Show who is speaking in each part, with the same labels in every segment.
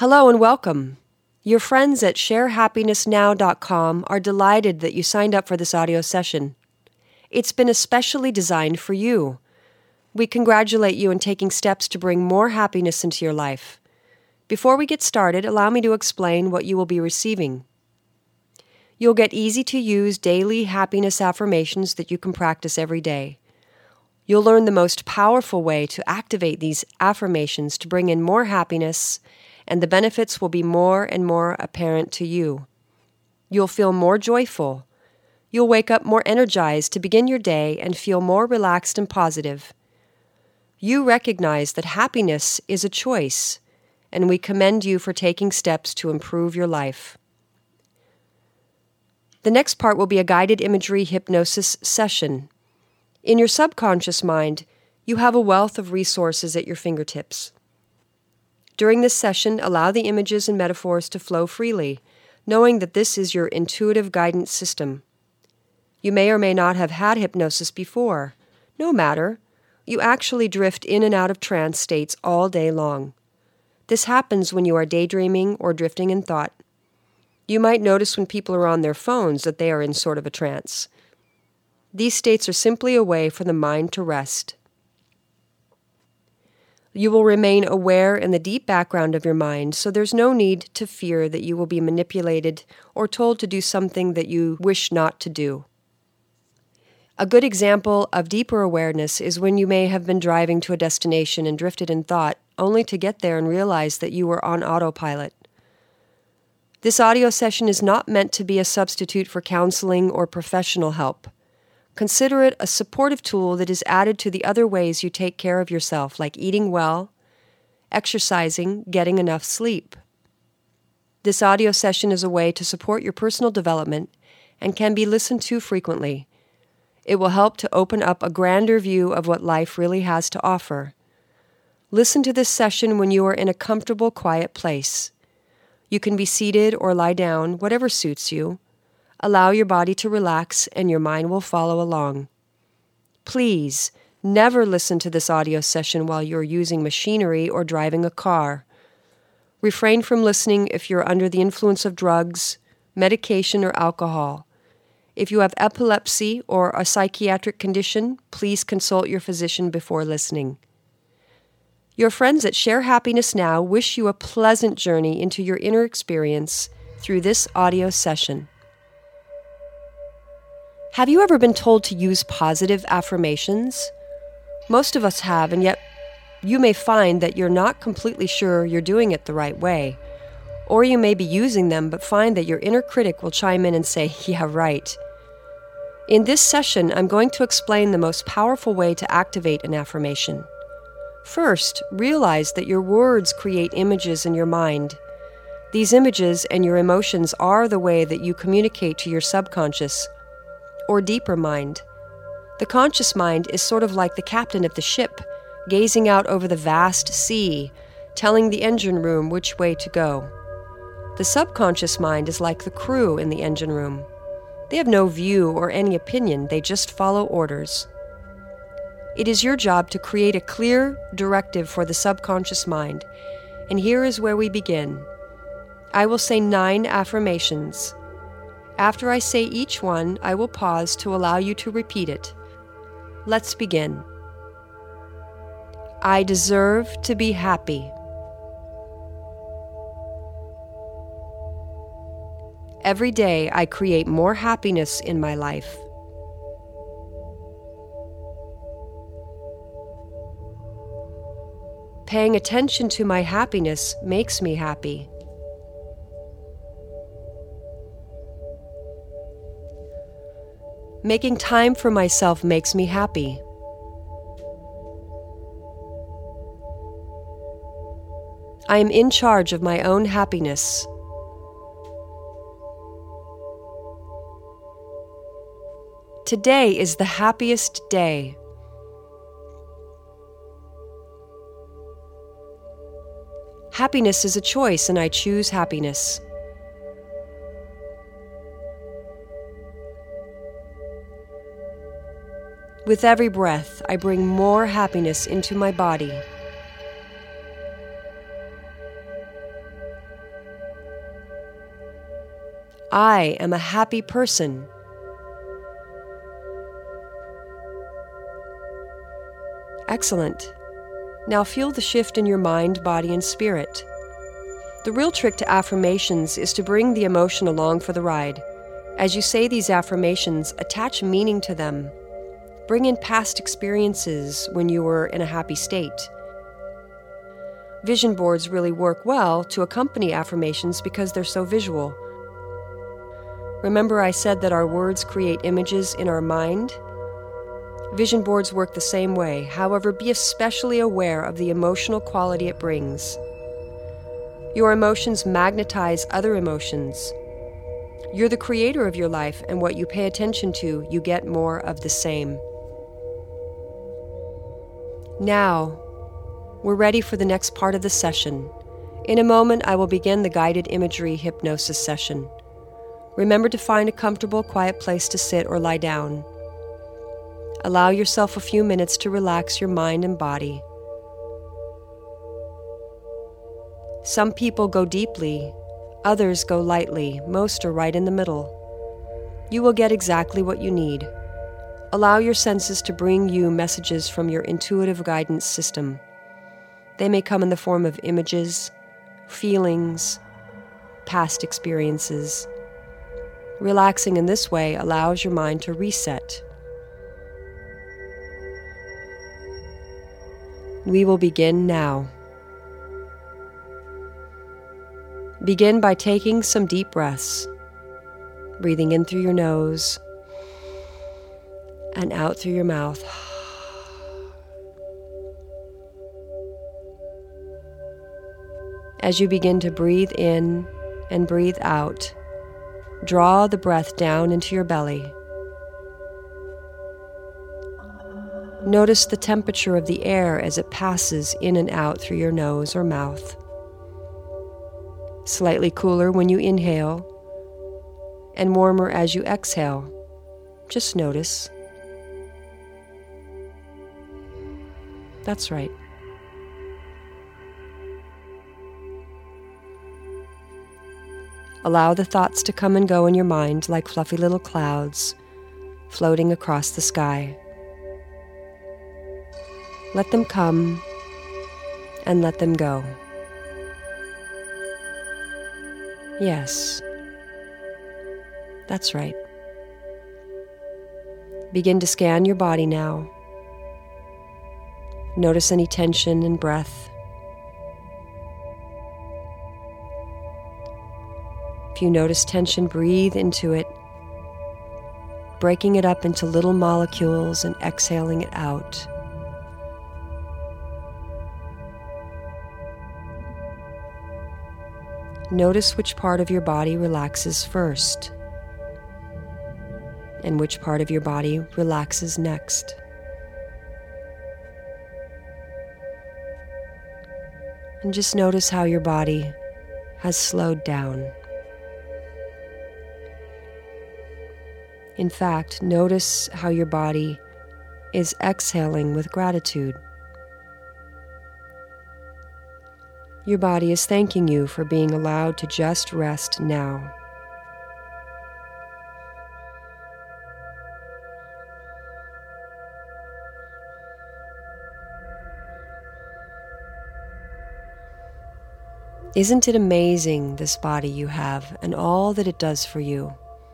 Speaker 1: Hello and welcome. Your friends at sharehappinessnow.com are delighted that you signed up for this audio session. It's been especially designed for you. We congratulate you in taking steps to bring more happiness into your life. Before we get started, allow me to explain what you will be receiving. You'll get easy-to-use daily happiness affirmations that you can practice every day. You'll learn the most powerful way to activate these affirmations to bring in more happiness, and the benefits will be more and more apparent to you. You'll feel more joyful. You'll wake up more energized to begin your day and feel more relaxed and positive. You recognize that happiness is a choice, and we commend you for taking steps to improve your life. The next part will be a guided imagery hypnosis session. In your subconscious mind, you have a wealth of resources at your fingertips. During this session, allow the images and metaphors to flow freely, knowing that this is your intuitive guidance system. You may or may not have had hypnosis before. No matter. You actually drift in and out of trance states all day long. This happens when you are daydreaming or drifting in thought. You might notice when people are on their phones that they are in sort of a trance. These states are simply a way for the mind to rest. You will remain aware in the deep background of your mind, so there's no need to fear that you will be manipulated or told to do something that you wish not to do. A good example of deeper awareness is when you may have been driving to a destination and drifted in thought, only to get there and realize that you were on autopilot. This audio session is not meant to be a substitute for counseling or professional help. Consider it a supportive tool that is added to the other ways you take care of yourself, like eating well, exercising, getting enough sleep. This audio session is a way to support your personal development and can be listened to frequently. It will help to open up a grander view of what life really has to offer. Listen to this session when you are in a comfortable, quiet place. You can be seated or lie down, whatever suits you. Allow your body to relax and your mind will follow along. Please, never listen to this audio session while you're using machinery or driving a car. Refrain from listening if you're under the influence of drugs, medication, or alcohol. If you have epilepsy or a psychiatric condition, please consult your physician before listening. Your friends at Share Happiness Now wish you a pleasant journey into your inner experience through this audio session. Have you ever been told to use positive affirmations? Most of us have, and yet you may find that you're not completely sure you're doing it the right way. Or you may be using them but find that your inner critic will chime in and say, "Yeah, right." In this session, I'm going to explain the most powerful way to activate an affirmation. First, realize that your words create images in your mind. These images and your emotions are the way that you communicate to your subconscious or deeper mind. The conscious mind is sort of like the captain of the ship, gazing out over the vast sea, telling the engine room which way to go. The subconscious mind is like the crew in the engine room. They have no view or any opinion, they just follow orders. It is your job to create a clear directive for the subconscious mind, and here is where we begin. I will say 9 affirmations. After I say each one, I will pause to allow you to repeat it. Let's begin. I deserve to be happy. Every day I create more happiness in my life. Paying attention to my happiness makes me happy. Making time for myself makes me happy. I am in charge of my own happiness. Today is the happiest day. Happiness is a choice, and I choose happiness. With every breath, I bring more happiness into my body. I am a happy person. Excellent. Now feel the shift in your mind, body, and spirit. The real trick to affirmations is to bring the emotion along for the ride. As you say these affirmations, attach meaning to them. Bring in past experiences when you were in a happy state. Vision boards really work well to accompany affirmations because they're so visual. Remember I said that our words create images in our mind? Vision boards work the same way. However, be especially aware of the emotional quality it brings. Your emotions magnetize other emotions. You're the creator of your life, and what you pay attention to, you get more of the same. Now, we're ready for the next part of the session. In a moment, I will begin the guided imagery hypnosis session. Remember to find a comfortable, quiet place to sit or lie down. Allow yourself a few minutes to relax your mind and body. Some people go deeply, others go lightly, most are right in the middle. You will get exactly what you need. Allow your senses to bring you messages from your intuitive guidance system. They may come in the form of images, feelings, past experiences. Relaxing in this way allows your mind to reset. We will begin now. Begin by taking some deep breaths, breathing in through your nose and out through your mouth. As you begin to breathe in and breathe out, draw the breath down into your belly. Notice the temperature of the air as it passes in and out through your nose or mouth. Slightly cooler when you inhale, and warmer as you exhale. Just notice. That's right. Allow the thoughts to come and go in your mind like fluffy little clouds floating across the sky. Let them come and let them go. Yes, that's right. Begin to scan your body now. Notice any tension in breath. If you notice tension, breathe into it, breaking it up into little molecules and exhaling it out. Notice which part of your body relaxes first, and which part of your body relaxes next. And just notice how your body has slowed down. In fact, notice how your body is exhaling with gratitude. Your body is thanking you for being allowed to just rest now. Isn't it amazing, this body you have and all that it does for you?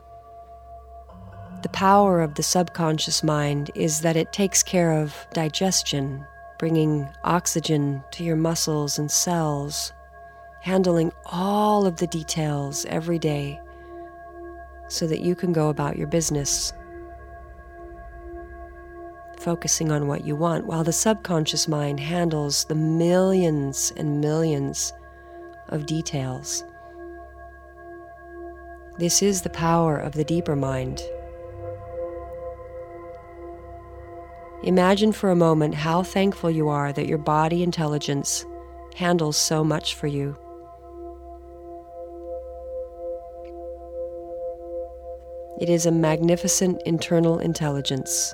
Speaker 1: The power of the subconscious mind is that it takes care of digestion, bringing oxygen to your muscles and cells, handling all of the details every day so that you can go about your business, focusing on what you want, while the subconscious mind handles the millions and millions of details. This is the power of the deeper mind. Imagine for a moment how thankful you are that your body intelligence handles so much for you. It is a magnificent internal intelligence.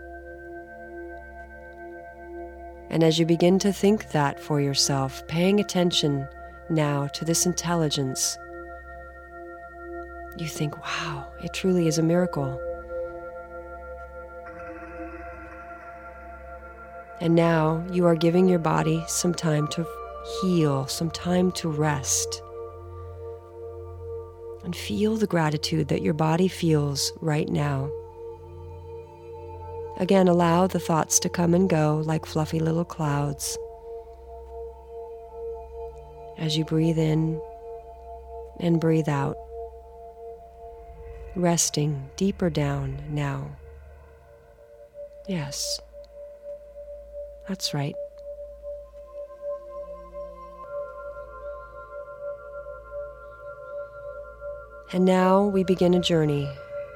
Speaker 1: And as you begin to think that for yourself, paying attention now to this intelligence, You think, wow, it truly is a miracle. And now you are giving your body some time to heal, some time to rest. And feel the gratitude that your body feels right now. Again, allow the thoughts to come and go like fluffy little clouds. As you breathe in and breathe out, resting deeper down now. Yes, that's right. And now we begin a journey.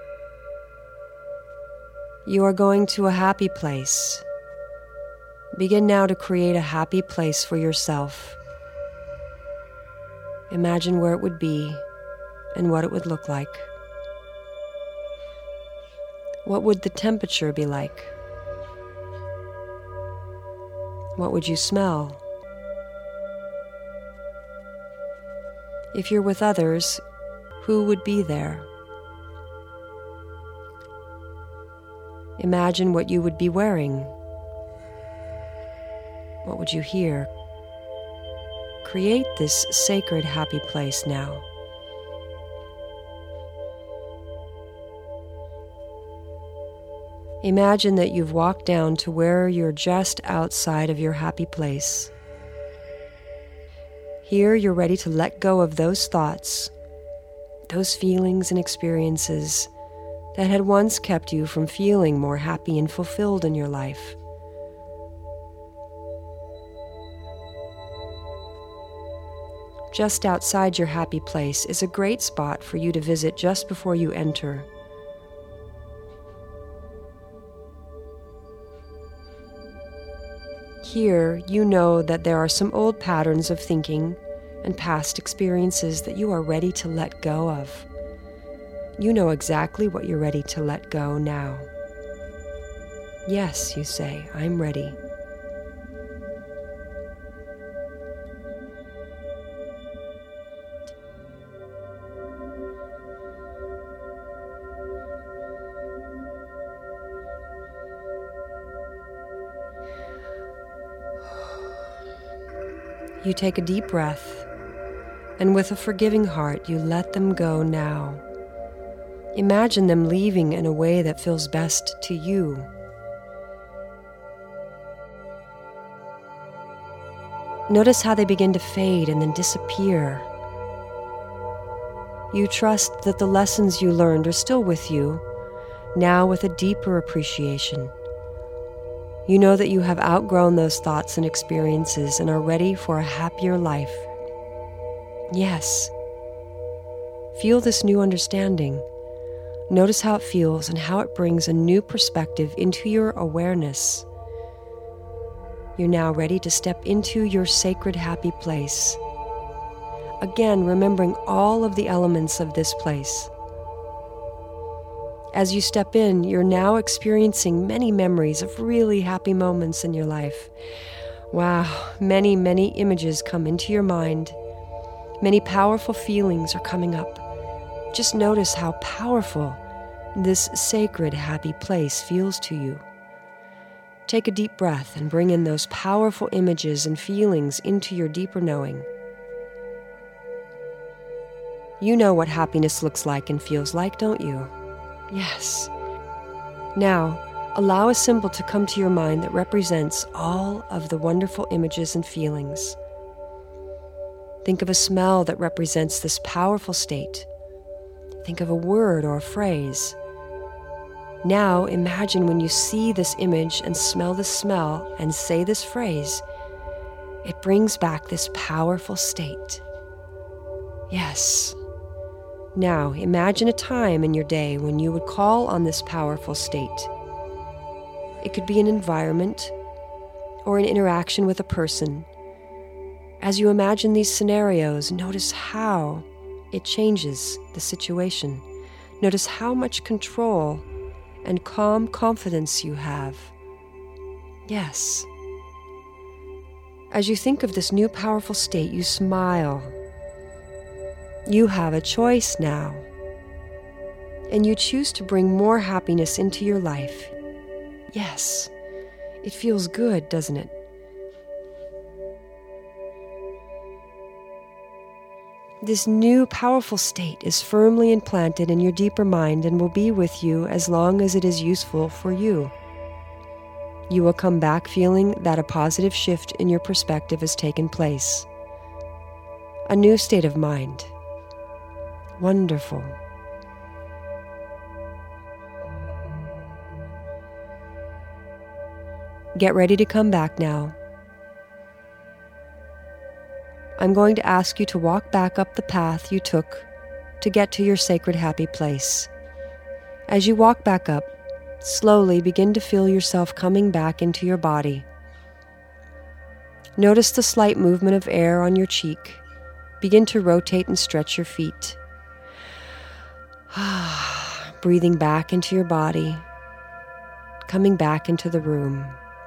Speaker 1: You are going to a happy place. Begin now to create a happy place for yourself. Imagine where it would be and what it would look like. What would the temperature be like? What would you smell? If you're with others, who would be there? Imagine what you would be wearing. What would you hear? Create this sacred happy place now. Imagine that you've walked down to where you're just outside of your happy place. Here you're ready to let go of those thoughts, those feelings and experiences that had once kept you from feeling more happy and fulfilled in your life. Just outside your happy place is a great spot for you to visit just before you enter. Here, you know that there are some old patterns of thinking and past experiences that you are ready to let go of. You know exactly what you're ready to let go now. Yes, you say, I'm ready. You take a deep breath, and with a forgiving heart, you let them go now. Imagine them leaving in a way that feels best to you. Notice how they begin to fade and then disappear. You trust that the lessons you learned are still with you, now with a deeper appreciation. You know that you have outgrown those thoughts and experiences and are ready for a happier life. Yes. Feel this new understanding. Notice how it feels and how it brings a new perspective into your awareness. You're now ready to step into your sacred happy place. Again, remembering all of the elements of this place. As you step in, you're now experiencing many memories of really happy moments in your life. Wow, many, many images come into your mind. Many powerful feelings are coming up. Just notice how powerful this sacred happy place feels to you. Take a deep breath and bring in those powerful images and feelings into your deeper knowing. You know what happiness looks like and feels like, don't you? Yes. Now, allow a symbol to come to your mind that represents all of the wonderful images and feelings. Think of a smell that represents this powerful state. Think of a word or a phrase. Now, imagine when you see this image and smell this smell and say this phrase, it brings back this powerful state. Yes. Now, imagine a time in your day when you would call on this powerful state. It could be an environment or an interaction with a person. As you imagine these scenarios, notice how it changes the situation. Notice how much control and calm confidence you have. Yes. As you think of this new powerful state, you smile. You have a choice now. and you choose to bring more happiness into your life. Yes, it feels good, doesn't it? This new, powerful state is firmly implanted in your deeper mind and will be with you as long as it is useful for you. You will come back feeling that a positive shift in your perspective has taken place. A new state of mind. Wonderful. Get ready to come back now. I'm going to ask you to walk back up the path you took to get to your sacred happy place. As you walk back up, slowly begin to feel yourself coming back into your body. Notice the slight movement of air on your cheek. Begin to rotate and stretch your feet. Breathing back into your body, coming back into the room.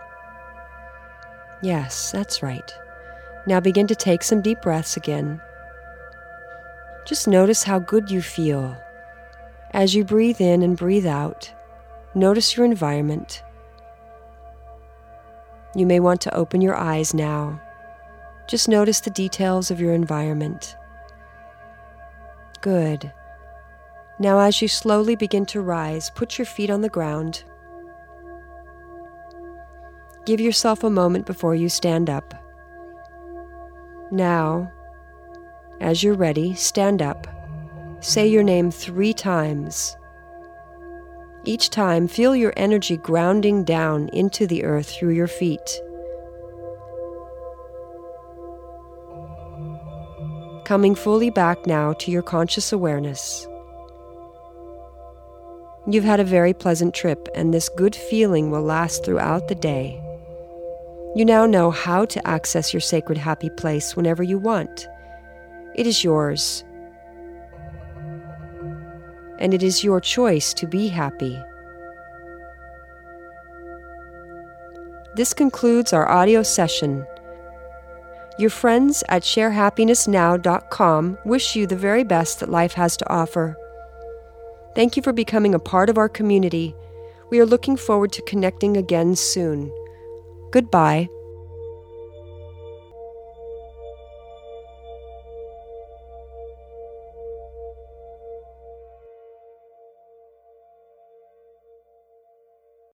Speaker 1: Yes, that's right. Now begin to take some deep breaths again. Just notice how good you feel. As you breathe in and breathe out, notice your environment. You may want to open your eyes now. Just notice the details of your environment. Good. Now as you slowly begin to rise, put your feet on the ground. Give yourself a moment before you stand up. Now, as you're ready, stand up. Say your name 3 times. Each time, feel your energy grounding down into the earth through your feet. Coming fully back now to your conscious awareness. You've had a very pleasant trip, and this good feeling will last throughout the day. You now know how to access your sacred happy place whenever you want. It is yours. And it is your choice to be happy. This concludes our audio session. Your friends at sharehappinessnow.com wish you the very best that life has to offer. Thank you for becoming a part of our community. We are looking forward to connecting again soon. Goodbye.